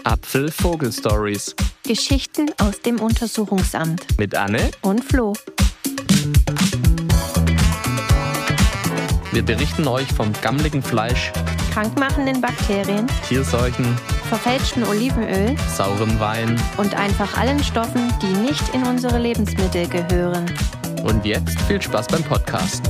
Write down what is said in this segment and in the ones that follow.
Apfel-Vogel-Stories. Geschichten aus dem Untersuchungsamt. Mit Anne Und Flo. Wir berichten euch vom gammeligen Fleisch, Krankmachenden Bakterien, Tierseuchen, verfälschten Olivenöl sauren Wein. und einfach allen Stoffen, die nicht in unsere Lebensmittel gehören. Und jetzt viel Spaß beim Podcast.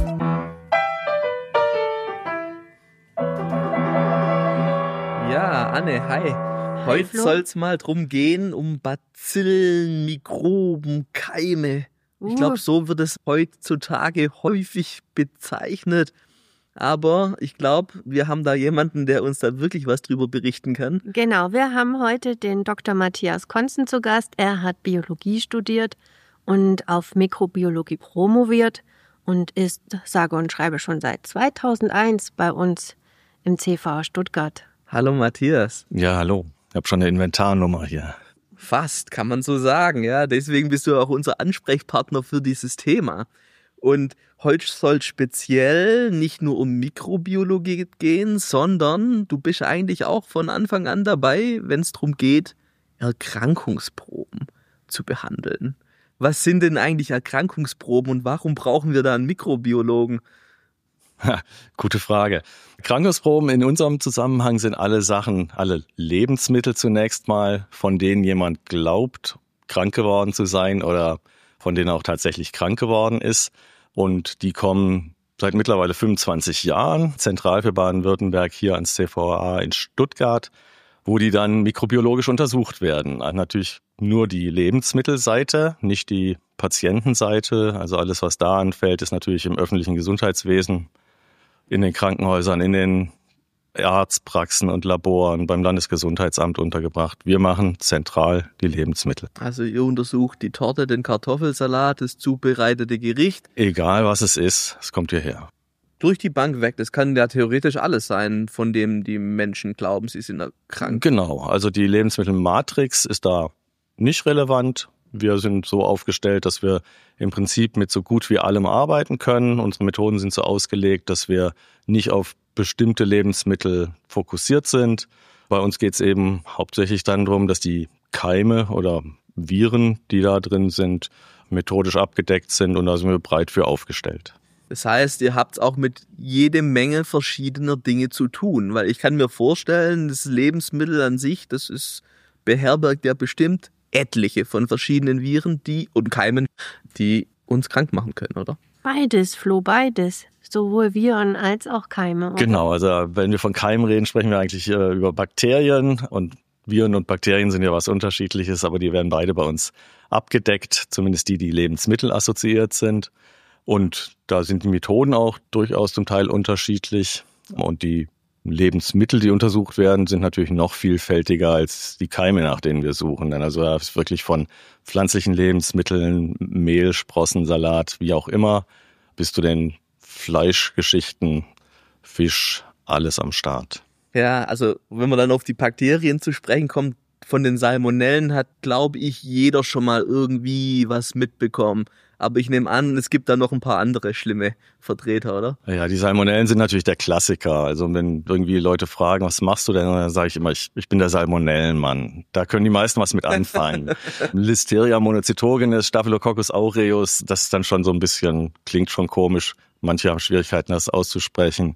Ja, Anne, hi. Heute Flo. soll es mal drum gehen, um Bazillen, Mikroben, Keime. Ich glaube, so wird es heutzutage häufig bezeichnet. Aber ich glaube, wir haben da jemanden, der uns da wirklich was drüber berichten kann. Genau, wir haben heute den Dr. Matthias Konzen zu Gast. Er hat Biologie studiert und auf Mikrobiologie promoviert und ist, sage und schreibe, schon seit 2001 bei uns im CV Stuttgart. Hallo Matthias. Ja, hallo. Ich habe schon eine Inventarnummer hier. Fast, kann man so sagen, ja. Deswegen bist du auch unser Ansprechpartner für dieses Thema. Und heute soll es speziell nicht nur um Mikrobiologie gehen, sondern du bist eigentlich auch von Anfang an dabei, wenn es darum geht, Erkrankungsproben zu behandeln. Was sind denn eigentlich Erkrankungsproben und warum brauchen wir da einen Mikrobiologen? Gute Frage. Erkrankungsproben in unserem Zusammenhang sind alle Lebensmittel zunächst mal, von denen jemand glaubt, krank geworden zu sein oder von denen er auch tatsächlich krank geworden ist. Und die kommen seit mittlerweile 25 Jahren zentral für Baden-Württemberg hier ans CVA in Stuttgart, wo die dann mikrobiologisch untersucht werden. Natürlich nur die Lebensmittelseite, nicht die Patientenseite. Also alles, was da anfällt, ist natürlich im öffentlichen Gesundheitswesen, in den Krankenhäusern, in den Arztpraxen und Laboren beim Landesgesundheitsamt untergebracht. Wir machen zentral die Lebensmittel. Also ihr untersucht die Torte, den Kartoffelsalat, das zubereitete Gericht. Egal was es ist, es kommt hierher. Durch die Bank weg, das kann ja theoretisch alles sein, von dem die Menschen glauben, sie sind krank. Genau, also die Lebensmittelmatrix ist da nicht relevant. Wir sind so aufgestellt, dass wir im Prinzip mit so gut wie allem arbeiten können. Unsere Methoden sind so ausgelegt, dass wir nicht auf bestimmte Lebensmittel fokussiert sind. Bei uns geht es eben hauptsächlich dann darum, dass die Keime oder Viren, die da drin sind, methodisch abgedeckt sind und da sind wir breit für aufgestellt. Das heißt, ihr habt auch mit jede Menge verschiedener Dinge zu tun, weil ich kann mir vorstellen, das Lebensmittel an sich, beherbergt ja bestimmt etliche von verschiedenen Viren und Keimen, die uns krank machen können, oder? Beides, Flo, beides. Sowohl Viren als auch Keime. Oder? Genau, also wenn wir von Keimen reden, sprechen wir eigentlich über Bakterien und Viren und Bakterien sind ja was Unterschiedliches, aber die werden beide bei uns abgedeckt, zumindest die Lebensmittel assoziiert sind. Und da sind die Methoden auch durchaus zum Teil unterschiedlich und die Lebensmittel, die untersucht werden, sind natürlich noch vielfältiger als die Keime, nach denen wir suchen. Denn also da ist wirklich von pflanzlichen Lebensmitteln, Mehl, Sprossen, Salat, wie auch immer, bis zu den Fleischgeschichten, Fisch, alles am Start. Ja, also wenn man dann auf die Bakterien zu sprechen kommt, von den Salmonellen hat, glaube ich, jeder schon mal irgendwie was mitbekommen. Aber ich nehme an, es gibt da noch ein paar andere schlimme Vertreter, oder? Ja, die Salmonellen sind natürlich der Klassiker. Also wenn irgendwie Leute fragen, was machst du denn? Dann sage ich immer, ich bin der Salmonellenmann. Da können die meisten was mit anfangen. Listeria monocytogenes, Staphylococcus aureus, das ist dann schon so ein bisschen, klingt schon komisch. Manche haben Schwierigkeiten, das auszusprechen.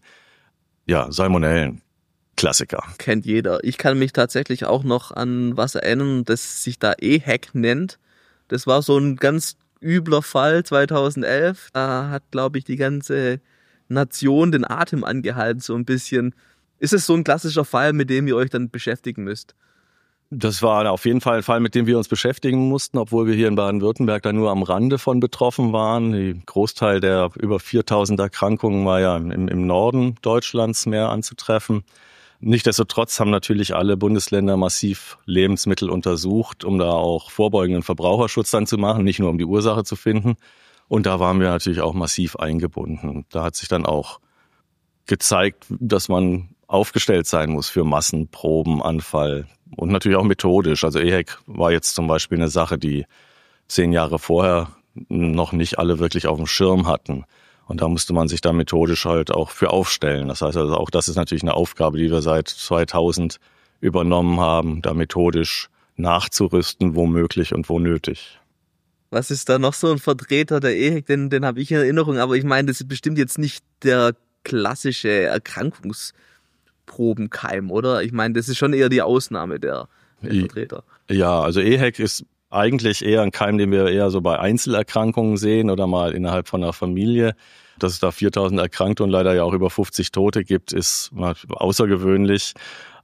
Ja, Salmonellen. Klassiker. Kennt jeder. Ich kann mich tatsächlich auch noch an was erinnern, das sich da EHEC nennt. Das war so ein ganz übler Fall 2011. Da hat, glaube ich, die ganze Nation den Atem angehalten, so ein bisschen. Ist es so ein klassischer Fall, mit dem ihr euch dann beschäftigen müsst? Das war auf jeden Fall ein Fall, mit dem wir uns beschäftigen mussten, obwohl wir hier in Baden-Württemberg da nur am Rande von betroffen waren. Der Großteil der über 4000 Erkrankungen war ja im Norden Deutschlands mehr anzutreffen. Nichtsdestotrotz haben natürlich alle Bundesländer massiv Lebensmittel untersucht, um da auch vorbeugenden Verbraucherschutz dann zu machen, nicht nur um die Ursache zu finden. Und da waren wir natürlich auch massiv eingebunden. Da hat sich dann auch gezeigt, dass man aufgestellt sein muss für Massenprobenanfall und natürlich auch methodisch. Also EHEC war jetzt zum Beispiel eine Sache, die 10 Jahre vorher noch nicht alle wirklich auf dem Schirm hatten. Und da musste man sich da methodisch halt auch für aufstellen. Das heißt also auch, das ist natürlich eine Aufgabe, die wir seit 2000 übernommen haben, da methodisch nachzurüsten, wo möglich und wo nötig. Was ist da noch so ein Vertreter der EHEC? Den habe ich in Erinnerung, aber ich meine, das ist bestimmt jetzt nicht der klassische Erkrankungsprobenkeim, oder? Ich meine, das ist schon eher die Ausnahme der Vertreter. Ja, also EHEC ist eigentlich eher ein Keim, den wir eher so bei Einzelerkrankungen sehen oder mal innerhalb von einer Familie. Dass es da 4000 Erkrankte und leider ja auch über 50 Tote gibt, ist mal außergewöhnlich.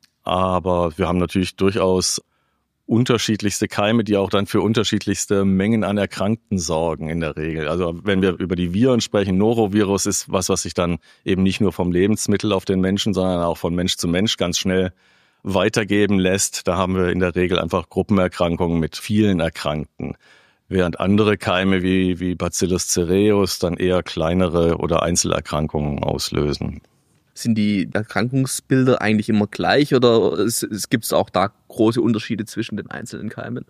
Aber wir haben natürlich durchaus unterschiedlichste Keime, die auch dann für unterschiedlichste Mengen an Erkrankten sorgen in der Regel. Also wenn wir über die Viren sprechen, Norovirus ist was sich dann eben nicht nur vom Lebensmittel auf den Menschen, sondern auch von Mensch zu Mensch ganz schnell weitergeben lässt. Da haben wir in der Regel einfach Gruppenerkrankungen mit vielen Erkrankten. Während andere Keime wie Bacillus cereus dann eher kleinere oder Einzelerkrankungen auslösen. Sind die Erkrankungsbilder eigentlich immer gleich oder gibt es auch da große Unterschiede zwischen den einzelnen Keimen?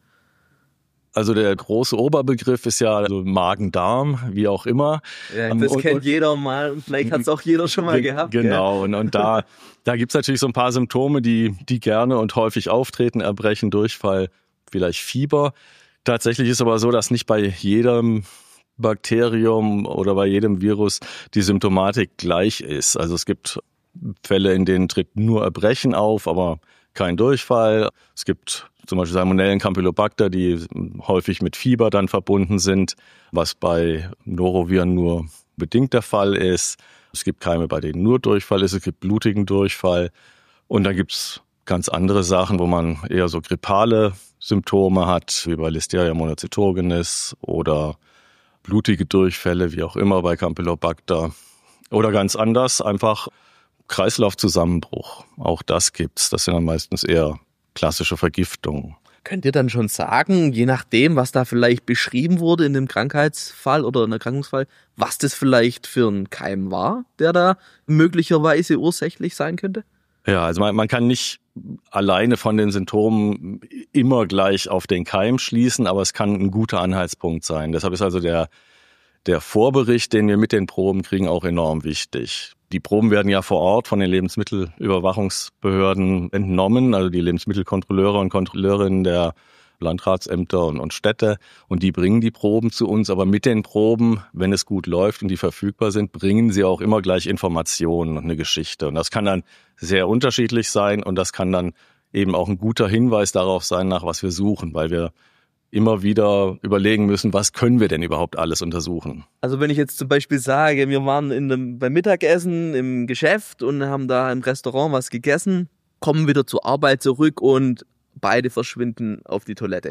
Also der große Oberbegriff ist ja also Magen-Darm, wie auch immer. Ja, das kennt jeder mal und vielleicht hat es auch jeder schon mal gehabt. Genau, gell? Und da gibt es natürlich so ein paar Symptome, die gerne und häufig auftreten, Erbrechen, Durchfall, vielleicht Fieber. Tatsächlich ist aber so, dass nicht bei jedem Bakterium oder bei jedem Virus die Symptomatik gleich ist. Also es gibt Fälle, in denen tritt nur Erbrechen auf, aber kein Durchfall. Es gibt zum Beispiel Salmonellen, Campylobacter, die häufig mit Fieber dann verbunden sind, was bei Noroviren nur bedingt der Fall ist. Es gibt Keime, bei denen nur Durchfall ist. Es gibt blutigen Durchfall. Und dann gibt's ganz andere Sachen, wo man eher so grippale Symptome hat, wie bei Listeria monocytogenes oder blutige Durchfälle, wie auch immer bei Campylobacter. Oder ganz anders, einfach Kreislaufzusammenbruch. Auch das gibt's. Das sind dann meistens eher klassische Vergiftungen. Könnt ihr dann schon sagen, je nachdem, was da vielleicht beschrieben wurde in dem Krankheitsfall oder in Erkrankungsfall, was das vielleicht für ein Keim war, der da möglicherweise ursächlich sein könnte? Ja, also man kann nicht alleine von den Symptomen immer gleich auf den Keim schließen, aber es kann ein guter Anhaltspunkt sein. Deshalb ist also der Vorbericht, den wir mit den Proben kriegen, auch enorm wichtig. Die Proben werden ja vor Ort von den Lebensmittelüberwachungsbehörden entnommen, also die Lebensmittelkontrolleure und Kontrolleurinnen der Landratsämter und Städte, und die bringen die Proben zu uns. Aber mit den Proben, wenn es gut läuft und die verfügbar sind, bringen sie auch immer gleich Informationen und eine Geschichte. Und das kann dann sehr unterschiedlich sein und das kann dann eben auch ein guter Hinweis darauf sein, nach was wir suchen, weil wir immer wieder überlegen müssen, was können wir denn überhaupt alles untersuchen. Also wenn ich jetzt zum Beispiel sage, wir waren beim Mittagessen im Geschäft und haben da im Restaurant was gegessen, kommen wieder zur Arbeit zurück und beide verschwinden auf die Toilette.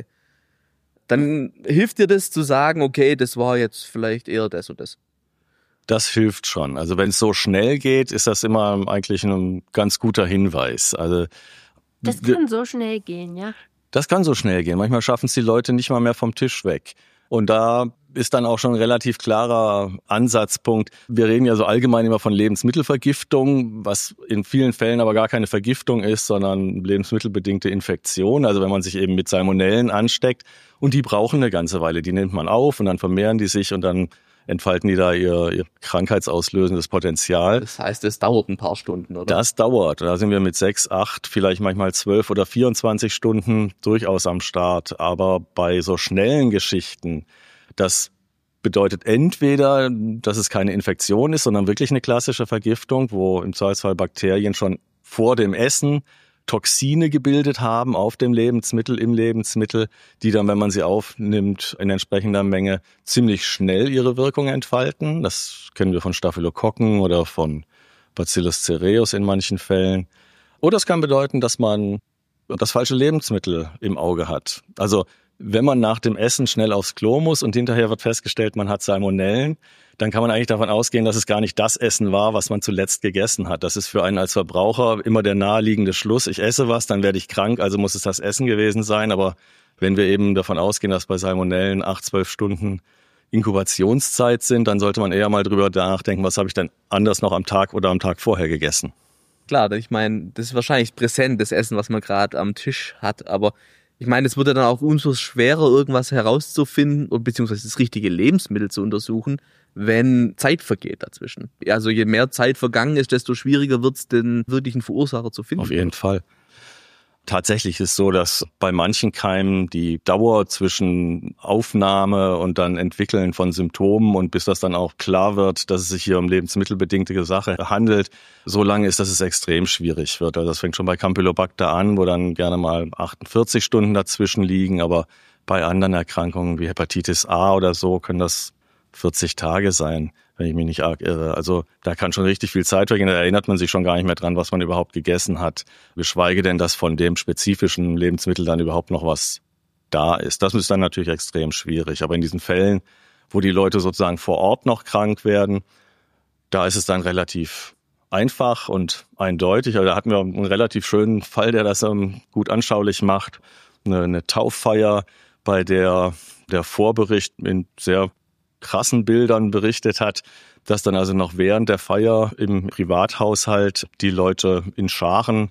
Dann hilft dir das zu sagen, okay, das war jetzt vielleicht eher das und das. Das hilft schon. Also wenn es so schnell geht, ist das immer eigentlich ein ganz guter Hinweis. Also das kann so schnell gehen, ja? Das kann so schnell gehen. Manchmal schaffen es die Leute nicht mal mehr vom Tisch weg. Und da ist dann auch schon ein relativ klarer Ansatzpunkt. Wir reden ja so allgemein immer von Lebensmittelvergiftung, was in vielen Fällen aber gar keine Vergiftung ist, sondern lebensmittelbedingte Infektion. Also wenn man sich eben mit Salmonellen ansteckt, und die brauchen eine ganze Weile. Die nimmt man auf und dann vermehren die sich und dann entfalten die da ihr krankheitsauslösendes Potenzial. Das heißt, es dauert ein paar Stunden, oder? Das dauert. Da sind wir mit 6, 8, vielleicht manchmal 12 oder 24 Stunden durchaus am Start. Aber bei so schnellen Geschichten, das bedeutet entweder, dass es keine Infektion ist, sondern wirklich eine klassische Vergiftung, wo im Zweifelsfall Bakterien schon vor dem Essen Toxine gebildet haben auf dem Lebensmittel, im Lebensmittel, die dann, wenn man sie aufnimmt, in entsprechender Menge ziemlich schnell ihre Wirkung entfalten. Das kennen wir von Staphylokokken oder von Bacillus cereus in manchen Fällen. Oder es kann bedeuten, dass man das falsche Lebensmittel im Auge hat. Also wenn man nach dem Essen schnell aufs Klo muss und hinterher wird festgestellt, man hat Salmonellen, dann kann man eigentlich davon ausgehen, dass es gar nicht das Essen war, was man zuletzt gegessen hat. Das ist für einen als Verbraucher immer der naheliegende Schluss. Ich esse was, dann werde ich krank, also muss es das Essen gewesen sein. Aber wenn wir eben davon ausgehen, dass bei Salmonellen 8, 12 Stunden Inkubationszeit sind, dann sollte man eher mal drüber nachdenken, was habe ich denn anders noch am Tag oder am Tag vorher gegessen. Klar, ich meine, das ist wahrscheinlich präsent, das Essen, was man gerade am Tisch hat, aber ich meine, es wird ja dann auch umso schwerer, irgendwas herauszufinden beziehungsweise das richtige Lebensmittel zu untersuchen, wenn Zeit vergeht dazwischen. Also je mehr Zeit vergangen ist, desto schwieriger wird es, den wirklichen Verursacher zu finden. Auf jeden Fall. Tatsächlich ist so, dass bei manchen Keimen die Dauer zwischen Aufnahme und dann Entwickeln von Symptomen und bis das dann auch klar wird, dass es sich hier um lebensmittelbedingte Sache handelt, so lange ist, dass es extrem schwierig wird. Also das fängt schon bei Campylobacter an, wo dann gerne mal 48 Stunden dazwischen liegen, aber bei anderen Erkrankungen wie Hepatitis A oder so können das 40 Tage sein, wenn ich mich nicht arg irre. Also da kann schon richtig viel Zeit vergehen. Da erinnert man sich schon gar nicht mehr dran, was man überhaupt gegessen hat. Geschweige denn, dass von dem spezifischen Lebensmittel dann überhaupt noch was da ist. Das ist dann natürlich extrem schwierig. Aber in diesen Fällen, wo die Leute sozusagen vor Ort noch krank werden, da ist es dann relativ einfach und eindeutig. Also da hatten wir einen relativ schönen Fall, der das gut anschaulich macht. Eine Tauffeier, bei der der Vorbericht in sehr krassen Bildern berichtet hat, dass dann also noch während der Feier im Privathaushalt die Leute in Scharen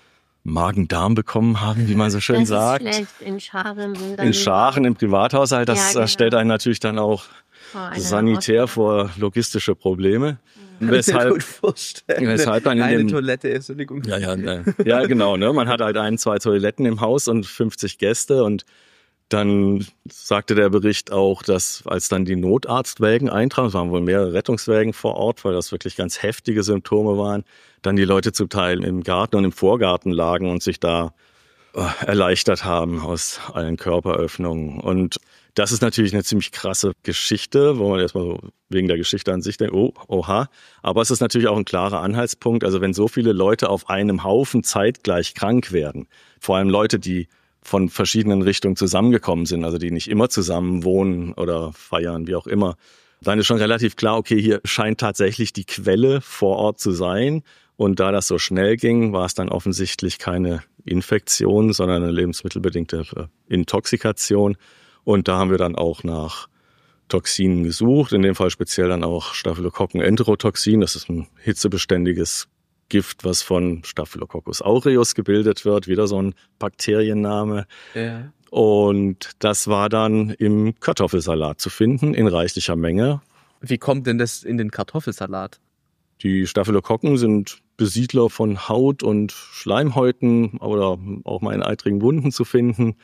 Magen-Darm bekommen haben, wie man so schön sagt. Das ist schlecht, in Scharen. In Scharen im Privathaushalt, das stellt einen natürlich dann auch sanitär vor logistische Probleme. Weshalb dann in eine Toilette ist, Entschuldigung. Ja, genau. Ne? Man hat halt 1-2 Toiletten im Haus und 50 Gäste und dann sagte der Bericht auch, dass als dann die Notarztwägen eintrafen, es waren wohl mehrere Rettungswägen vor Ort, weil das wirklich ganz heftige Symptome waren, dann die Leute zum Teil im Garten und im Vorgarten lagen und sich da erleichtert haben aus allen Körperöffnungen. Und das ist natürlich eine ziemlich krasse Geschichte, wo man erstmal so wegen der Geschichte an sich denkt, oha. Aber es ist natürlich auch ein klarer Anhaltspunkt. Also wenn so viele Leute auf einem Haufen zeitgleich krank werden, vor allem Leute, die von verschiedenen Richtungen zusammengekommen sind, also die nicht immer zusammen wohnen oder feiern, wie auch immer, dann ist schon relativ klar, okay, hier scheint tatsächlich die Quelle vor Ort zu sein. Und da das so schnell ging, war es dann offensichtlich keine Infektion, sondern eine lebensmittelbedingte Intoxikation. Und da haben wir dann auch nach Toxinen gesucht, in dem Fall speziell dann auch Staphylokokken-Enterotoxin. Das ist ein hitzebeständiges Gift, was von Staphylococcus aureus gebildet wird, wieder so ein Bakterienname. Ja. Und das war dann im Kartoffelsalat zu finden, in reichlicher Menge. Wie kommt denn das in den Kartoffelsalat? Die Staphylokokken sind Besiedler von Haut und Schleimhäuten oder auch mal in eitrigen Wunden zu finden.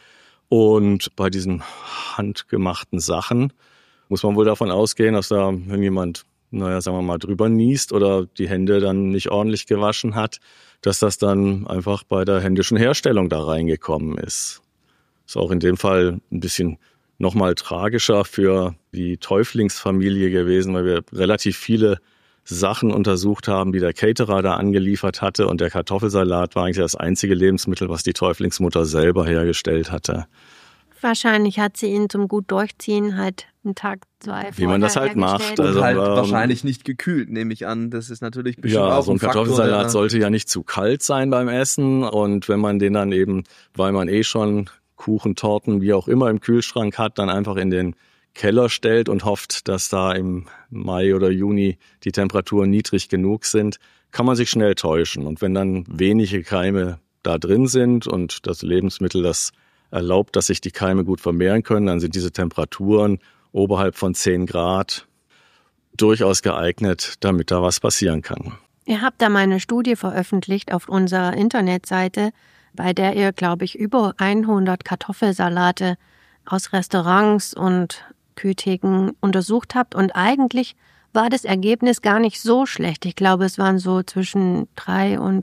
Und bei diesen handgemachten Sachen muss man wohl davon ausgehen, dass da, wenn jemand, sagen wir mal, drüber niest oder die Hände dann nicht ordentlich gewaschen hat, dass das dann einfach bei der händischen Herstellung da reingekommen ist. Ist auch in dem Fall ein bisschen nochmal tragischer für die Täuflingsfamilie gewesen, weil wir relativ viele Sachen untersucht haben, die der Caterer da angeliefert hatte. Und der Kartoffelsalat war eigentlich das einzige Lebensmittel, was die Täuflingsmutter selber hergestellt hatte. Wahrscheinlich hat sie ihn zum gut Durchziehen halt einen Tag, 2 wie man das halt macht. Also halt wahrscheinlich nicht gekühlt, nehme ich an. Das ist natürlich bestimmt auch so ein Kartoffelsalat sollte ja nicht zu kalt sein beim Essen. Und wenn man den dann eben, weil man schon Kuchen, Torten, wie auch immer im Kühlschrank hat, dann einfach in den Keller stellt und hofft, dass da im Mai oder Juni die Temperaturen niedrig genug sind, kann man sich schnell täuschen. Und wenn dann wenige Keime da drin sind und das Lebensmittel das erlaubt, dass sich die Keime gut vermehren können, dann sind diese Temperaturen oberhalb von 10 Grad durchaus geeignet, damit da was passieren kann. Ihr habt da mal eine Studie veröffentlicht auf unserer Internetseite, bei der ihr, glaube ich, über 100 Kartoffelsalate aus Restaurants und Kühltheken untersucht habt. Und eigentlich war das Ergebnis gar nicht so schlecht. Ich glaube, es waren so zwischen 3 und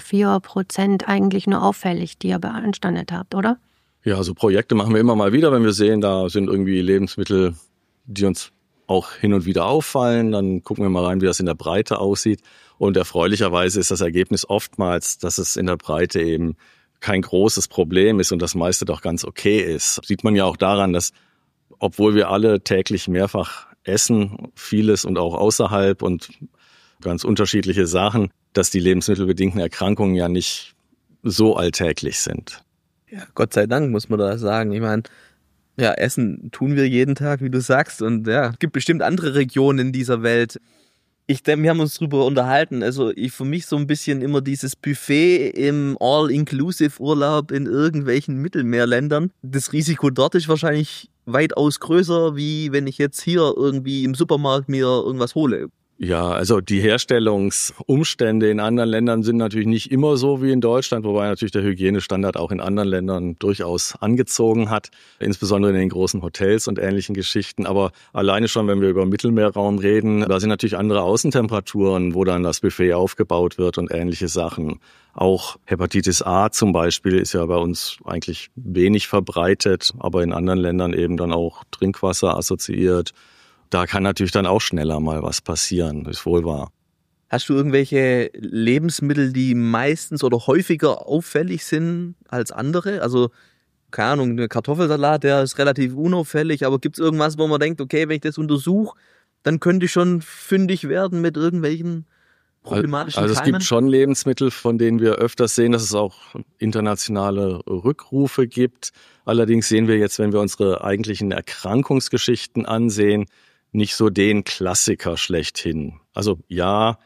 4% eigentlich nur auffällig, die ihr beanstandet habt, oder? Ja, so Projekte machen wir immer mal wieder, wenn wir sehen, da sind irgendwie Lebensmittel, die uns auch hin und wieder auffallen. Dann gucken wir mal rein, wie das in der Breite aussieht. Und erfreulicherweise ist das Ergebnis oftmals, dass es in der Breite eben kein großes Problem ist und das meiste doch ganz okay ist. Sieht man ja auch daran, dass, obwohl wir alle täglich mehrfach essen, vieles und auch außerhalb und ganz unterschiedliche Sachen, dass die lebensmittelbedingten Erkrankungen ja nicht so alltäglich sind. Ja, Gott sei Dank, muss man da sagen. Ich meine, ja, Essen tun wir jeden Tag, wie du sagst. Und ja, es gibt bestimmt andere Regionen in dieser Welt. Ich denke, wir haben uns drüber unterhalten. Also für mich so ein bisschen immer dieses Buffet im All-Inclusive-Urlaub in irgendwelchen Mittelmeerländern. Das Risiko dort ist wahrscheinlich weitaus größer, wie wenn ich jetzt hier irgendwie im Supermarkt mir irgendwas hole. Ja, also die Herstellungsumstände in anderen Ländern sind natürlich nicht immer so wie in Deutschland, wobei natürlich der Hygienestandard auch in anderen Ländern durchaus angezogen hat, insbesondere in den großen Hotels und ähnlichen Geschichten. Aber alleine schon, wenn wir über Mittelmeerraum reden, da sind natürlich andere Außentemperaturen, wo dann das Buffet aufgebaut wird und ähnliche Sachen. Auch Hepatitis A zum Beispiel ist ja bei uns eigentlich wenig verbreitet, aber in anderen Ländern eben dann auch Trinkwasser assoziiert. Da kann natürlich dann auch schneller mal was passieren, ist wohl wahr. Hast du irgendwelche Lebensmittel, die meistens oder häufiger auffällig sind als andere? Also, keine Ahnung, der Kartoffelsalat, der ist relativ unauffällig, aber gibt es irgendwas, wo man denkt, okay, wenn ich das untersuche, dann könnte ich schon fündig werden mit irgendwelchen problematischen Also es Keimen? gibt schon Lebensmittel, von denen wir öfters sehen, dass es auch internationale Rückrufe gibt. Allerdings sehen wir jetzt, wenn wir unsere eigentlichen Erkrankungsgeschichten ansehen, nicht so den Klassiker schlechthin. Also ja,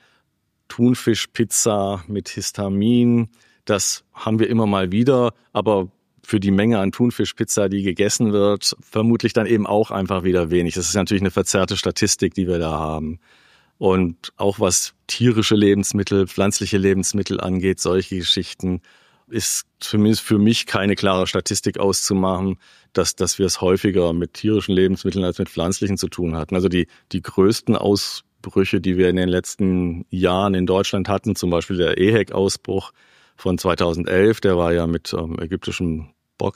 Thunfischpizza mit Histamin, das haben wir immer mal wieder, aber für die Menge an Thunfischpizza, die gegessen wird, vermutlich dann eben auch einfach wieder wenig. Das ist natürlich eine verzerrte Statistik, die wir da haben. Und auch was tierische Lebensmittel, pflanzliche Lebensmittel angeht, solche Geschichten, ist zumindest für mich keine klare Statistik auszumachen, dass wir es häufiger mit tierischen Lebensmitteln als mit pflanzlichen zu tun hatten. Also die größten Ausbrüche, die wir in den letzten Jahren in Deutschland hatten, zum Beispiel der EHEC-Ausbruch von 2011, der war ja mit ägyptischem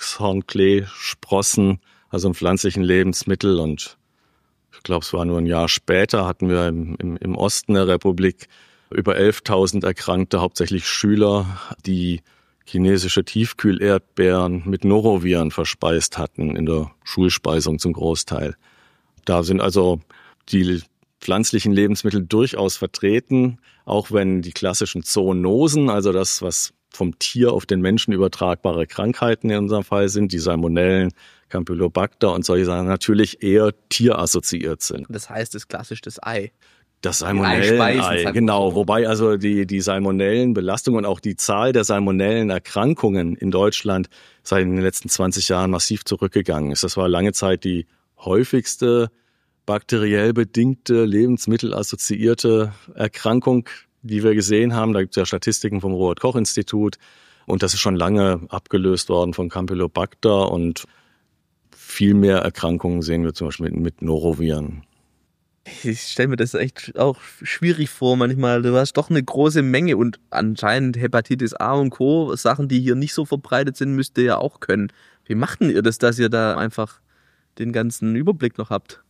Boxhornklee-Sprossen, also einem pflanzlichen Lebensmittel. Und ich glaube, es war nur ein Jahr später, hatten wir im Osten der Republik über 11.000 Erkrankte, hauptsächlich Schüler, die chinesische Tiefkühl-Erdbeeren mit Noroviren verspeist hatten in der Schulspeisung zum Großteil. Da sind also die pflanzlichen Lebensmittel durchaus vertreten, auch wenn die klassischen Zoonosen, also das, was vom Tier auf den Menschen übertragbare Krankheiten in unserem Fall sind, die Salmonellen, Campylobacter und solche Sachen natürlich eher tierassoziiert sind. Das heißt, das klassisch das Ei. Das Salmonellen-Ei, genau. So. Wobei also die Salmonellenbelastung und auch die Zahl der Salmonellenerkrankungen in Deutschland seit den letzten 20 Jahren massiv zurückgegangen ist. Das war lange Zeit die häufigste bakteriell bedingte, lebensmittelassoziierte Erkrankung, die wir gesehen haben. Da gibt es ja Statistiken vom Robert-Koch-Institut. Und das ist schon lange abgelöst worden von Campylobacter. Und viel mehr Erkrankungen sehen wir zum Beispiel mit Noroviren. Ich stelle mir das echt auch schwierig vor manchmal. Du hast doch eine große Menge und anscheinend Hepatitis A und Co., Sachen, die hier nicht so verbreitet sind, müsst ihr ja auch können. Wie macht denn ihr das, dass ihr da einfach den ganzen Überblick noch habt?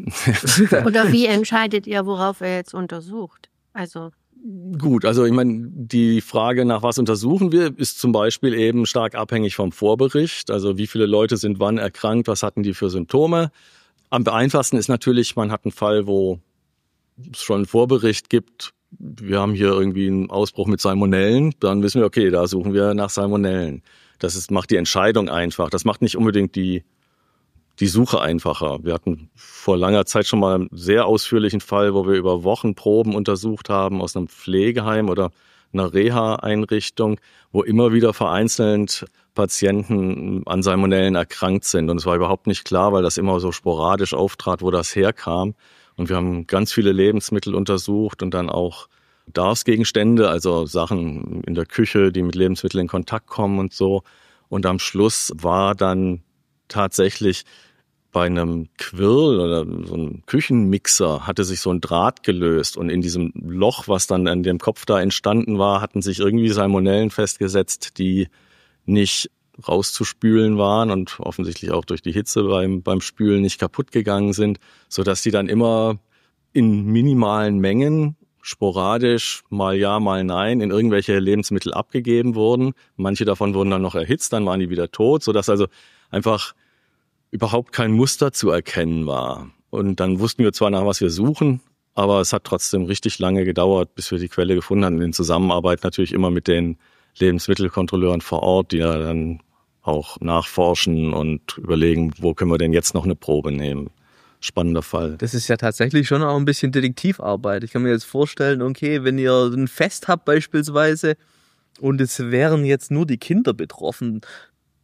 Oder wie entscheidet ihr, worauf ihr jetzt untersucht? Also gut, also ich meine, die Frage, nach was untersuchen wir, ist zum Beispiel eben stark abhängig vom Vorbericht. Also wie viele Leute sind wann erkrankt, was hatten die für Symptome? Am einfachsten ist natürlich, man hat einen Fall, wo es schon einen Vorbericht gibt. Wir haben hier irgendwie einen Ausbruch mit Salmonellen. Dann wissen wir, okay, da suchen wir nach Salmonellen. Macht die Entscheidung einfach. Das macht nicht unbedingt die Suche einfacher. Wir hatten vor langer Zeit schon mal einen sehr ausführlichen Fall, wo wir über Wochen Proben untersucht haben aus einem Pflegeheim oder einer Reha-Einrichtung, wo immer wieder vereinzelt Patienten an Salmonellen erkrankt sind. Und es war überhaupt nicht klar, weil das immer so sporadisch auftrat, wo das herkam. Und wir haben ganz viele Lebensmittel untersucht und dann auch Bedarfsgegenstände, also Sachen in der Küche, die mit Lebensmitteln in Kontakt kommen und so. Und am Schluss war dann tatsächlich bei einem Quirl oder so einem Küchenmixer hatte sich so ein Draht gelöst und in diesem Loch, was dann an dem Kopf da entstanden war, hatten sich irgendwie Salmonellen festgesetzt, die nicht rauszuspülen waren und offensichtlich auch durch die Hitze beim Spülen nicht kaputt gegangen sind, sodass die dann immer in minimalen Mengen sporadisch, mal ja, mal nein, in irgendwelche Lebensmittel abgegeben wurden. Manche davon wurden dann noch erhitzt, dann waren die wieder tot, sodass also einfach überhaupt kein Muster zu erkennen war. Und dann wussten wir zwar, nach was wir suchen, aber es hat trotzdem richtig lange gedauert, bis wir die Quelle gefunden haben. In Zusammenarbeit natürlich immer mit den Lebensmittelkontrolleuren vor Ort, die ja dann auch nachforschen und überlegen, wo können wir denn jetzt noch eine Probe nehmen. Spannender Fall. Das ist ja tatsächlich schon auch ein bisschen Detektivarbeit. Ich kann mir jetzt vorstellen, okay, wenn ihr ein Fest habt beispielsweise und es wären jetzt nur die Kinder betroffen,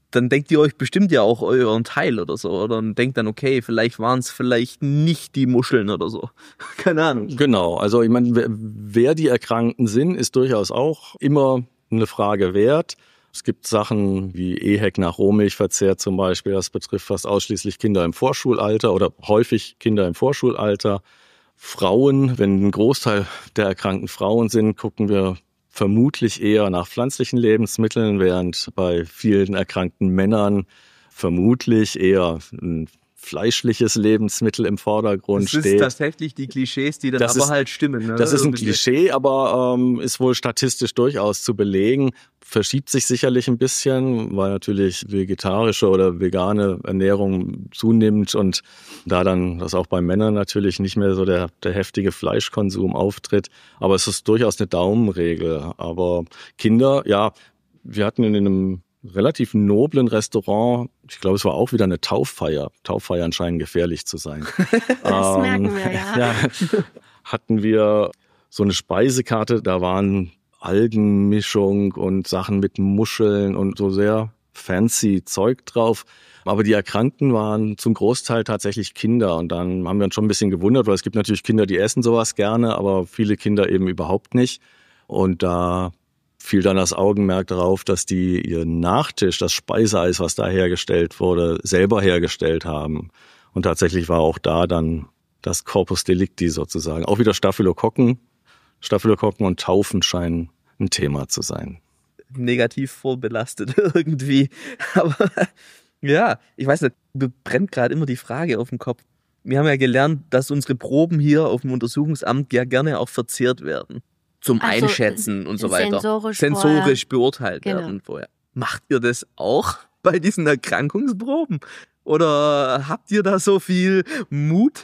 dann denkt ihr euch bestimmt ja auch euren Teil oder so. Oder und denkt dann, okay, vielleicht waren es vielleicht nicht die Muscheln oder so. Keine Ahnung. Genau, also ich meine, wer die Erkrankten sind, ist durchaus auch immer eine Frage wert. Es gibt Sachen wie EHEC nach Rohmilchverzehr zum Beispiel, das betrifft fast ausschließlich Kinder im Vorschulalter oder häufig Kinder im Vorschulalter. Frauen, wenn ein Großteil der erkrankten Frauen sind, gucken wir vermutlich eher nach pflanzlichen Lebensmitteln, während bei vielen erkrankten Männern vermutlich eher ein fleischliches Lebensmittel im Vordergrund steht. Das ist tatsächlich die Klischees, die dann halt stimmen. Ne? Das ist ein Klischee, aber ist wohl statistisch durchaus zu belegen. Verschiebt sich sicherlich ein bisschen, weil natürlich vegetarische oder vegane Ernährung zunimmt und da dann das auch bei Männern natürlich nicht mehr so der heftige Fleischkonsum auftritt. Aber es ist durchaus eine Daumenregel. Aber Kinder, ja, wir hatten in einem relativ noblen Restaurant, ich glaube, es war auch wieder eine Tauffeier. Tauffeiern scheinen gefährlich zu sein. Das merken wir, ja. Hatten wir so eine Speisekarte, da waren Algenmischung und Sachen mit Muscheln und so sehr fancy Zeug drauf. Aber die Erkrankten waren zum Großteil tatsächlich Kinder. Und dann haben wir uns schon ein bisschen gewundert, weil es gibt natürlich Kinder, die essen sowas gerne, aber viele Kinder eben überhaupt nicht. Und da fiel dann das Augenmerk darauf, dass die ihren Nachtisch, das Speiseeis, was da hergestellt wurde, selber hergestellt haben. Und tatsächlich war auch da dann das Corpus Delicti sozusagen. Auch wieder Staphylokokken und Taufen scheinen ein Thema zu sein. Negativ vorbelastet irgendwie. Aber ja, ich weiß nicht, mir brennt gerade immer die Frage auf dem Kopf. Wir haben ja gelernt, dass unsere Proben hier auf dem Untersuchungsamt ja gerne auch verzehrt werden. Zum Einschätzen und so weiter. Sensorisch beurteilt werden vorher. Macht ihr das auch bei diesen Erkrankungsproben? Oder habt ihr da so viel Mut?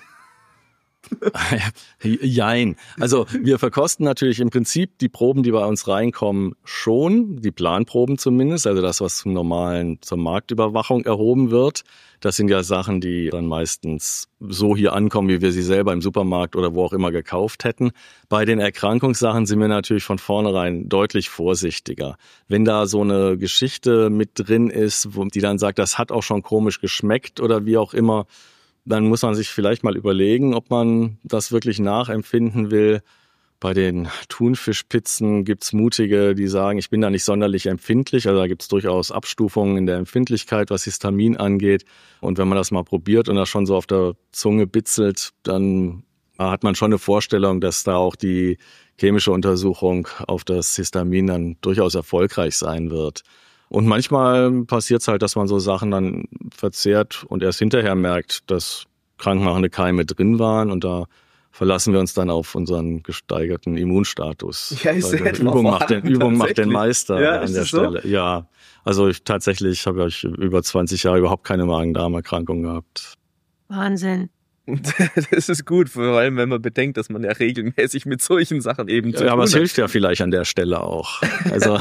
Jein. Also wir verkosten natürlich im Prinzip die Proben, die bei uns reinkommen, schon, die Planproben zumindest, also das, was zur Marktüberwachung erhoben wird. Das sind ja Sachen, die dann meistens so hier ankommen, wie wir sie selber im Supermarkt oder wo auch immer gekauft hätten. Bei den Erkrankungssachen sind wir natürlich von vornherein deutlich vorsichtiger. Wenn da so eine Geschichte mit drin ist, die dann sagt, das hat auch schon komisch geschmeckt oder wie auch immer, dann muss man sich vielleicht mal überlegen, ob man das wirklich nachempfinden will. Bei den Thunfischpizzen gibt's Mutige, die sagen, ich bin da nicht sonderlich empfindlich. Also da gibt's durchaus Abstufungen in der Empfindlichkeit, was Histamin angeht. Und wenn man das mal probiert und das schon so auf der Zunge bitzelt, dann hat man schon eine Vorstellung, dass da auch die chemische Untersuchung auf das Histamin dann durchaus erfolgreich sein wird. Und manchmal passiert es halt, dass man so Sachen dann verzehrt und erst hinterher merkt, dass krankmachende Keime drin waren. Und da verlassen wir uns dann auf unseren gesteigerten Immunstatus. Ja, ist Übung macht den Meister ja, an der Stelle. So? Ja, also tatsächlich habe ich über 20 Jahre überhaupt keine Magen-Darm-Erkrankung gehabt. Wahnsinn. Das ist gut, vor allem wenn man bedenkt, dass man ja regelmäßig mit solchen Sachen eben zu tun hat. Ja, aber es hilft ja vielleicht an der Stelle auch. Also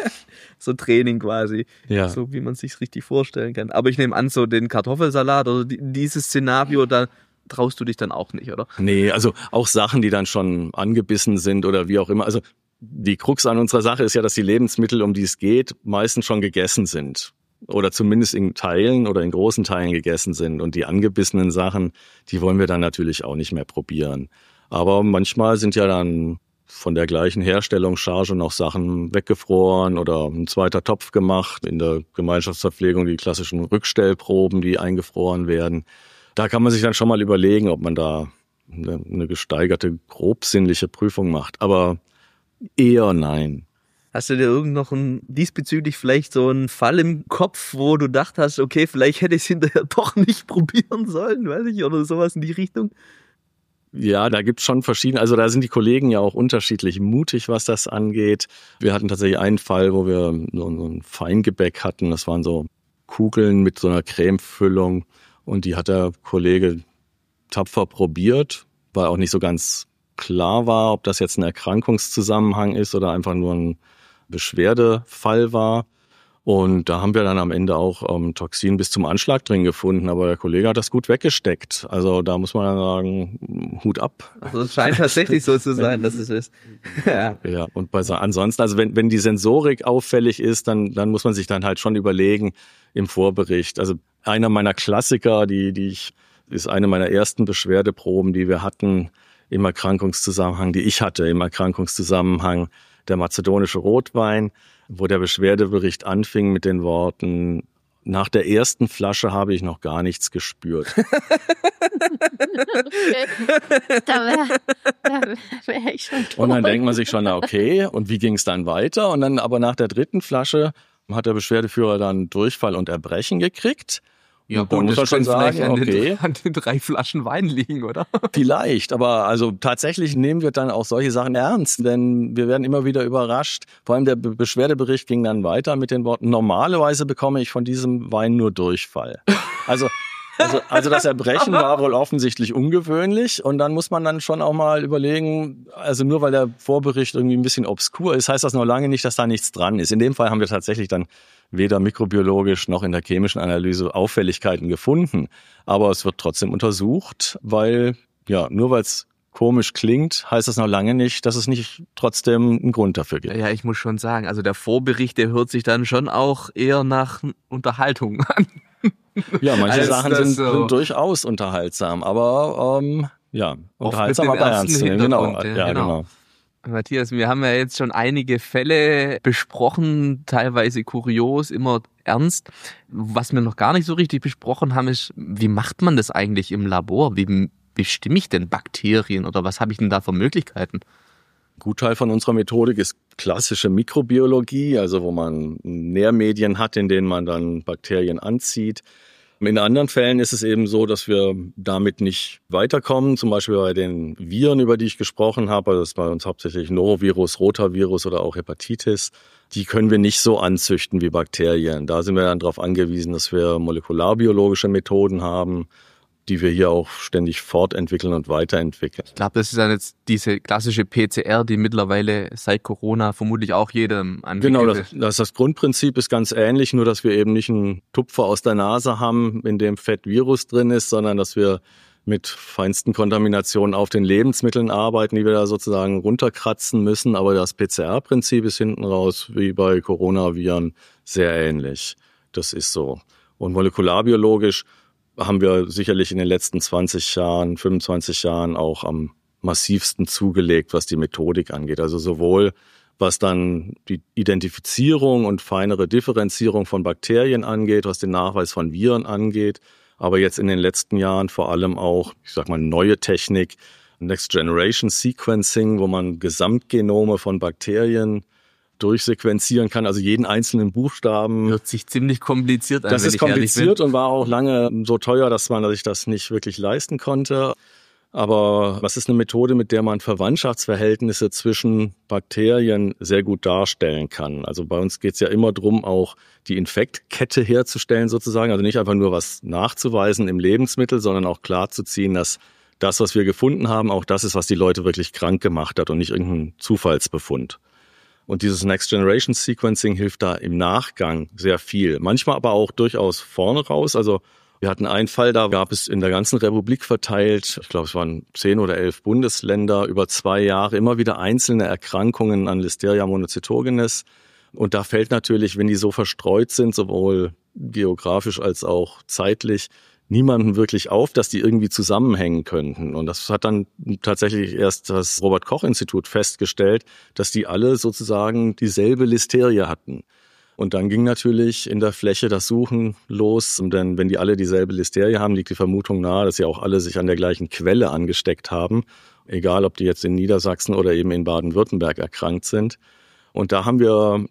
so Training quasi, ja. So wie man es sich richtig vorstellen kann. Aber ich nehme an, so den Kartoffelsalat oder dieses Szenario, da traust du dich dann auch nicht, oder? Nee, also auch Sachen, die dann schon angebissen sind oder wie auch immer. Also die Krux an unserer Sache ist ja, dass die Lebensmittel, um die es geht, meistens schon gegessen sind. Oder zumindest in Teilen oder in großen Teilen gegessen sind. Und die angebissenen Sachen, die wollen wir dann natürlich auch nicht mehr probieren. Aber manchmal sind ja dann von der gleichen Herstellungscharge noch Sachen weggefroren oder ein zweiter Topf gemacht. In der Gemeinschaftsverpflegung die klassischen Rückstellproben, die eingefroren werden. Da kann man sich dann schon mal überlegen, ob man da eine gesteigerte grobsinnliche Prüfung macht. Aber eher nein. Hast du dir diesbezüglich vielleicht so einen Fall im Kopf, wo du gedacht hast, okay, vielleicht hätte ich es hinterher doch nicht probieren sollen, weiß ich, oder sowas in die Richtung? Ja, da gibt's schon verschiedene, also da sind die Kollegen ja auch unterschiedlich mutig, was das angeht. Wir hatten tatsächlich einen Fall, wo wir so ein Feingebäck hatten, das waren so Kugeln mit so einer Cremefüllung und die hat der Kollege tapfer probiert, weil auch nicht so ganz klar war, ob das jetzt ein Erkrankungszusammenhang ist oder einfach nur ein Beschwerdefall war. Und da haben wir dann am Ende auch Toxin bis zum Anschlag drin gefunden, aber der Kollege hat das gut weggesteckt. Also da muss man dann sagen, Hut ab. Also es scheint tatsächlich so zu sein, dass es ist. Ja, und ansonsten, also wenn die Sensorik auffällig ist, dann muss man sich dann halt schon überlegen im Vorbericht. Also einer meiner Klassiker, ist eine meiner ersten Beschwerdeproben, die wir hatten im Erkrankungszusammenhang, die ich hatte im Erkrankungszusammenhang, der mazedonische Rotwein, wo der Beschwerdebericht anfing mit den Worten: Nach der ersten Flasche habe ich noch gar nichts gespürt. Okay. Da wär ich schon tot. Und dann denkt man sich schon, na okay, und wie ging es dann weiter? Und dann aber nach der dritten Flasche hat der Beschwerdeführer dann Durchfall und Erbrechen gekriegt. Ja, und dann muss man schon sagen, okay, an den 3 Flaschen Wein liegen, oder? vielleicht, aber also tatsächlich nehmen wir dann auch solche Sachen ernst, denn wir werden immer wieder überrascht. Vor allem der Beschwerdebericht ging dann weiter mit den Worten: Normalerweise bekomme ich von diesem Wein nur Durchfall. Also das Erbrechen war wohl offensichtlich ungewöhnlich, und dann muss man dann schon auch mal überlegen, also nur weil der Vorbericht irgendwie ein bisschen obskur ist, heißt das noch lange nicht, dass da nichts dran ist. In dem Fall haben wir tatsächlich dann weder mikrobiologisch noch in der chemischen Analyse Auffälligkeiten gefunden, aber es wird trotzdem untersucht, weil nur weil es komisch klingt, heißt das noch lange nicht, dass es nicht trotzdem einen Grund dafür gibt. Ja, ich muss schon sagen, also der Vorbericht, der hört sich dann schon auch eher nach Unterhaltung an. Ja, manche Sachen sind so durchaus unterhaltsam, aber unterhaltsam, aber ernst zu nehmen. Genau. Ja, genau. Matthias, wir haben ja jetzt schon einige Fälle besprochen, teilweise kurios, immer ernst. Was wir noch gar nicht so richtig besprochen haben, ist, wie macht man das eigentlich im Labor? Wie bestimme ich denn Bakterien oder was habe ich denn da für Möglichkeiten? Ein Gutteil von unserer Methodik ist klassische Mikrobiologie, also wo man Nährmedien hat, in denen man dann Bakterien anzieht. In anderen Fällen ist es eben so, dass wir damit nicht weiterkommen. Zum Beispiel bei den Viren, über die ich gesprochen habe, also das ist bei uns hauptsächlich Norovirus, Rotavirus oder auch Hepatitis. Die können wir nicht so anzüchten wie Bakterien. Da sind wir dann darauf angewiesen, dass wir molekularbiologische Methoden haben, die wir hier auch ständig fortentwickeln und weiterentwickeln. Ich glaube, das ist dann jetzt diese klassische PCR, die mittlerweile seit Corona vermutlich auch jedem anbietet. Genau, das Grundprinzip ist ganz ähnlich, nur dass wir eben nicht einen Tupfer aus der Nase haben, in dem Fettvirus drin ist, sondern dass wir mit feinsten Kontaminationen auf den Lebensmitteln arbeiten, die wir da sozusagen runterkratzen müssen. Aber das PCR-Prinzip ist hinten raus, wie bei Coronaviren, sehr ähnlich. Das ist so. Und molekularbiologisch haben wir sicherlich in den letzten 20 Jahren, 25 Jahren auch am massivsten zugelegt, was die Methodik angeht. Also sowohl was dann die Identifizierung und feinere Differenzierung von Bakterien angeht, was den Nachweis von Viren angeht, aber jetzt in den letzten Jahren vor allem auch, neue Technik, Next Generation Sequencing, wo man Gesamtgenome von Bakterien durchsequenzieren kann, also jeden einzelnen Buchstaben. Hört sich ziemlich kompliziert an. Das ist kompliziert und war auch lange so teuer, dass man sich das nicht wirklich leisten konnte. Aber was ist eine Methode, mit der man Verwandtschaftsverhältnisse zwischen Bakterien sehr gut darstellen kann? Also bei uns geht es ja immer darum, auch die Infektkette herzustellen sozusagen. Also nicht einfach nur was nachzuweisen im Lebensmittel, sondern auch klarzuziehen, dass das, was wir gefunden haben, auch das ist, was die Leute wirklich krank gemacht hat und nicht irgendein Zufallsbefund. Und dieses Next Generation Sequencing hilft da im Nachgang sehr viel. Manchmal aber auch durchaus vorne raus. Also wir hatten einen Fall, da gab es in der ganzen Republik verteilt, ich glaube es waren 10 oder 11 Bundesländer, über 2 Jahre immer wieder einzelne Erkrankungen an Listeria monocytogenes. Und da fällt natürlich, wenn die so verstreut sind, sowohl geografisch als auch zeitlich, niemandem wirklich auf, dass die irgendwie zusammenhängen könnten. Und das hat dann tatsächlich erst das Robert-Koch-Institut festgestellt, dass die alle sozusagen dieselbe Listeria hatten. Und dann ging natürlich in der Fläche das Suchen los. Denn wenn die alle dieselbe Listeria haben, liegt die Vermutung nahe, dass sie auch alle sich an der gleichen Quelle angesteckt haben. Egal, ob die jetzt in Niedersachsen oder eben in Baden-Württemberg erkrankt sind. Und da haben wir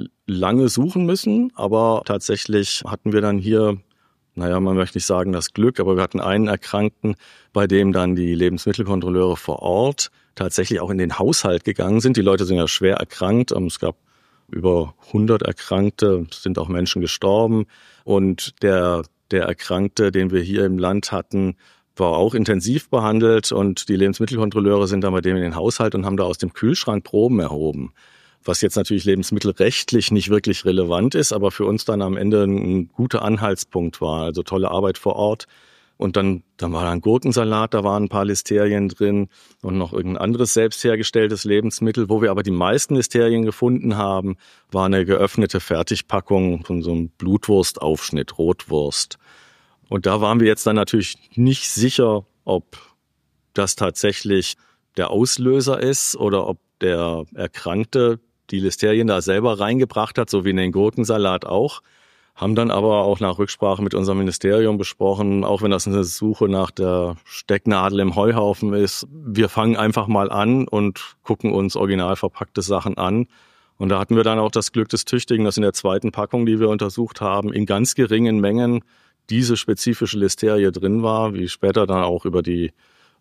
lange suchen müssen, aber tatsächlich hatten wir dann hier, man möchte nicht sagen das Glück, aber wir hatten einen Erkrankten, bei dem dann die Lebensmittelkontrolleure vor Ort tatsächlich auch in den Haushalt gegangen sind. Die Leute sind ja schwer erkrankt. Es gab über 100 Erkrankte, es sind auch Menschen gestorben. Und der Erkrankte, den wir hier im Land hatten, war auch intensiv behandelt. Und die Lebensmittelkontrolleure sind dann bei dem in den Haushalt und haben da aus dem Kühlschrank Proben erhoben. was jetzt natürlich lebensmittelrechtlich nicht wirklich relevant ist, aber für uns dann am Ende ein guter Anhaltspunkt war. Also tolle Arbeit vor Ort. Und dann war da ein Gurkensalat, da waren ein paar Listerien drin und noch irgendein anderes selbst hergestelltes Lebensmittel. Wo wir aber die meisten Listerien gefunden haben, war eine geöffnete Fertigpackung von so einem Blutwurstaufschnitt, Rotwurst. Und da waren wir jetzt dann natürlich nicht sicher, ob das tatsächlich der Auslöser ist oder ob der Erkrankte die Listerien da selber reingebracht hat, so wie in den Gurkensalat auch. Haben dann aber auch nach Rücksprache mit unserem Ministerium besprochen, auch wenn das eine Suche nach der Stecknadel im Heuhaufen ist, wir fangen einfach mal an und gucken uns original verpackte Sachen an. Und da hatten wir dann auch das Glück des Tüchtigen, dass in der zweiten Packung, die wir untersucht haben, in ganz geringen Mengen diese spezifische Listerie drin war, wie später dann auch über die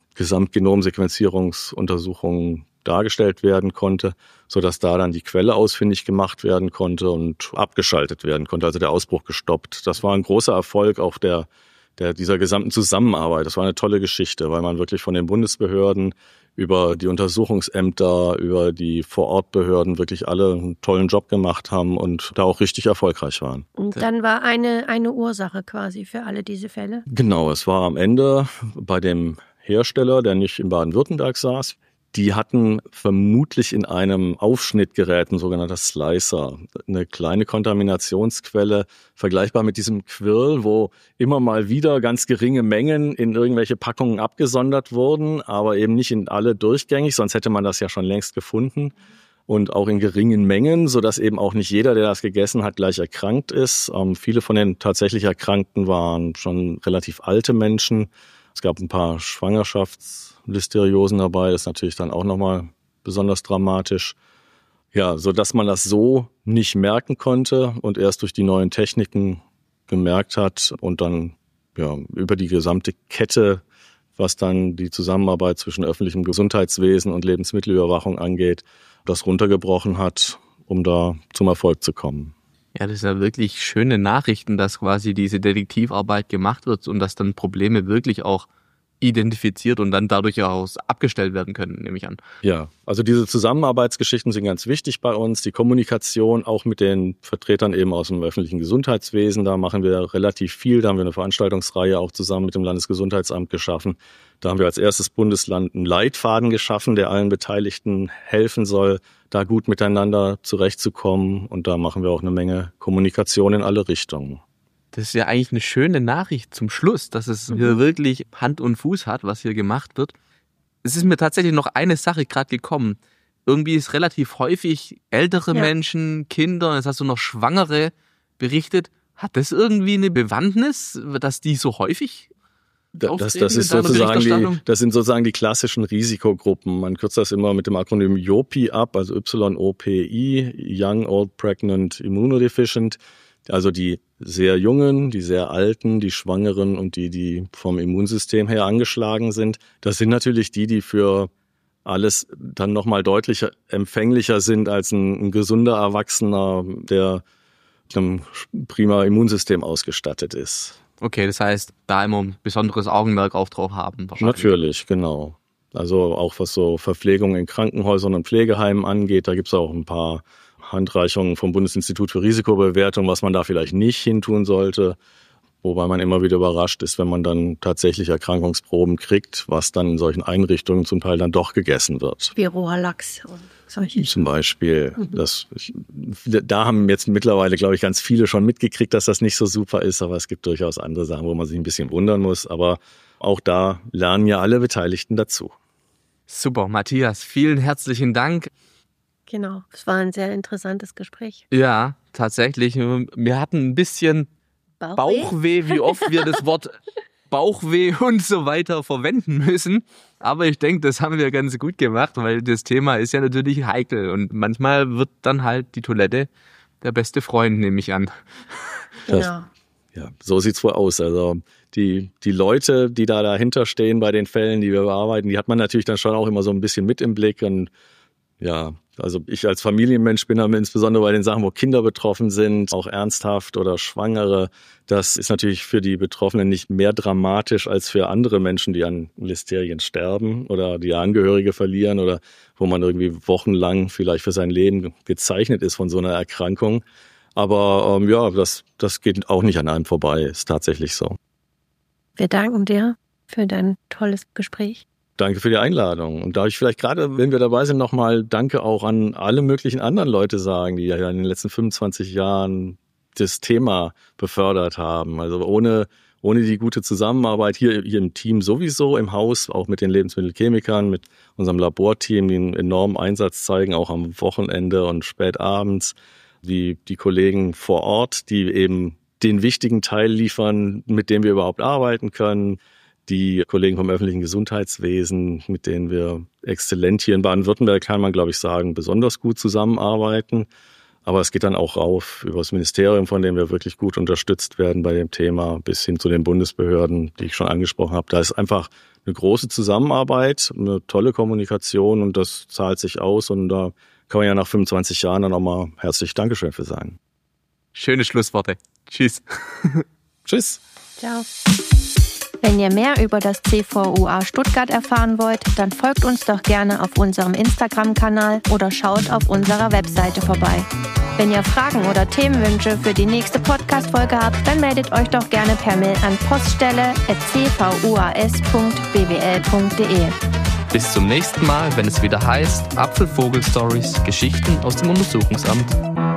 Gesamtgenomsequenzierungsuntersuchungen dargestellt werden konnte, sodass da dann die Quelle ausfindig gemacht werden konnte und abgeschaltet werden konnte, also der Ausbruch gestoppt. Das war ein großer Erfolg auch dieser gesamten Zusammenarbeit. Das war eine tolle Geschichte, weil man wirklich von den Bundesbehörden über die Untersuchungsämter, über die Vorortbehörden wirklich alle einen tollen Job gemacht haben und da auch richtig erfolgreich waren. Und dann war eine Ursache quasi für alle diese Fälle? Genau, es war am Ende bei dem Hersteller, der nicht in Baden-Württemberg saß. Die hatten vermutlich in einem Aufschnittgerät, ein sogenannter Slicer, eine kleine Kontaminationsquelle, vergleichbar mit diesem Quirl, wo immer mal wieder ganz geringe Mengen in irgendwelche Packungen abgesondert wurden, aber eben nicht in alle durchgängig, sonst hätte man das ja schon längst gefunden. Und auch in geringen Mengen, sodass eben auch nicht jeder, der das gegessen hat, gleich erkrankt ist. Viele von den tatsächlich Erkrankten waren schon relativ alte Menschen. Es gab ein paar Schwangerschaftslisteriosen dabei, das ist natürlich dann auch nochmal besonders dramatisch. Ja, sodass man das so nicht merken konnte und erst durch die neuen Techniken gemerkt hat und dann über die gesamte Kette, was dann die Zusammenarbeit zwischen öffentlichem Gesundheitswesen und Lebensmittelüberwachung angeht, das runtergebrochen hat, um da zum Erfolg zu kommen. Ja, das ist ja wirklich schöne Nachrichten, dass quasi diese Detektivarbeit gemacht wird und dass dann Probleme wirklich auch identifiziert und dann dadurch auch abgestellt werden können, nehme ich an. Ja, also diese Zusammenarbeitsgeschichten sind ganz wichtig bei uns. Die Kommunikation auch mit den Vertretern eben aus dem öffentlichen Gesundheitswesen, da machen wir relativ viel. Da haben wir eine Veranstaltungsreihe auch zusammen mit dem Landesgesundheitsamt geschaffen. Da haben wir als erstes Bundesland einen Leitfaden geschaffen, der allen Beteiligten helfen soll, da gut miteinander zurechtzukommen. Und da machen wir auch eine Menge Kommunikation in alle Richtungen. Das ist ja eigentlich eine schöne Nachricht zum Schluss, dass es hier wirklich Hand und Fuß hat, was hier gemacht wird. Es ist mir tatsächlich noch eine Sache gerade gekommen. Irgendwie ist relativ häufig ältere Menschen, Kinder, jetzt hast du noch Schwangere berichtet. Hat das irgendwie eine Bewandtnis, dass die so häufig das sind sozusagen die klassischen Risikogruppen. Man kürzt das immer mit dem Akronym YOPI ab, also YOPI, Young, Old, Pregnant, Immunodeficient. Also die sehr Jungen, die sehr Alten, die Schwangeren und die vom Immunsystem her angeschlagen sind. Das sind natürlich die für alles dann nochmal deutlich empfänglicher sind als ein gesunder Erwachsener, der mit einem prima Immunsystem ausgestattet ist. Okay, das heißt, da immer ein besonderes Augenmerk drauf haben wahrscheinlich. Natürlich, genau. Also auch was so Verpflegung in Krankenhäusern und Pflegeheimen angeht, da gibt es auch ein paar Handreichungen vom Bundesinstitut für Risikobewertung, was man da vielleicht nicht hintun sollte. Wobei man immer wieder überrascht ist, wenn man dann tatsächlich Erkrankungsproben kriegt, was dann in solchen Einrichtungen zum Teil dann doch gegessen wird. Wie roher Lachs und solche. Zum Beispiel. Da haben jetzt mittlerweile, glaube ich, ganz viele schon mitgekriegt, dass das nicht so super ist. Aber es gibt durchaus andere Sachen, wo man sich ein bisschen wundern muss. Aber auch da lernen ja alle Beteiligten dazu. Super, Matthias, vielen herzlichen Dank. Genau, es war ein sehr interessantes Gespräch. Ja, tatsächlich. Wir hatten ein bisschen Bauchweh, wie oft wir das Wort Bauchweh und so weiter verwenden müssen. Aber ich denke, das haben wir ganz gut gemacht, weil das Thema ist ja natürlich heikel. Und manchmal wird dann halt die Toilette der beste Freund, nehme ich an. Genau. Ja, so sieht's wohl aus. Also die Leute, die da dahinter stehen bei den Fällen, die wir bearbeiten, die hat man natürlich dann schon auch immer so ein bisschen mit im Blick. Und Ja, also ich als Familienmensch bin aber insbesondere bei den Sachen, wo Kinder betroffen sind, auch ernsthaft oder Schwangere. Das ist natürlich für die Betroffenen nicht mehr dramatisch als für andere Menschen, die an Listerien sterben oder die Angehörige verlieren oder wo man irgendwie wochenlang vielleicht für sein Leben gezeichnet ist von so einer Erkrankung. Aber das geht auch nicht an einem vorbei, ist tatsächlich so. Wir danken dir für dein tolles Gespräch. Danke für die Einladung. Und darf ich vielleicht gerade, wenn wir dabei sind, nochmal Danke auch an alle möglichen anderen Leute sagen, die ja in den letzten 25 Jahren das Thema befördert haben. Also ohne die gute Zusammenarbeit hier im Team sowieso, im Haus, auch mit den Lebensmittelchemikern, mit unserem Laborteam, die einen enormen Einsatz zeigen, auch am Wochenende und spät abends, die Kollegen vor Ort, die eben den wichtigen Teil liefern, mit dem wir überhaupt arbeiten können, die Kollegen vom öffentlichen Gesundheitswesen, mit denen wir exzellent hier in Baden-Württemberg, kann man, glaube ich, sagen, besonders gut zusammenarbeiten. Aber es geht dann auch rauf über das Ministerium, von dem wir wirklich gut unterstützt werden bei dem Thema, bis hin zu den Bundesbehörden, die ich schon angesprochen habe. Da ist einfach eine große Zusammenarbeit, eine tolle Kommunikation und das zahlt sich aus. Und da kann man ja nach 25 Jahren dann auch mal herzlich Dankeschön für sagen. Schöne Schlussworte. Tschüss. Tschüss. Ciao. Wenn ihr mehr über das CVUA Stuttgart erfahren wollt, dann folgt uns doch gerne auf unserem Instagram-Kanal oder schaut auf unserer Webseite vorbei. Wenn ihr Fragen oder Themenwünsche für die nächste Podcast-Folge habt, dann meldet euch doch gerne per Mail an poststelle@cvuas.bwl.de. Bis zum nächsten Mal, wenn es wieder heißt Apfelvogel Stories, Geschichten aus dem Untersuchungsamt.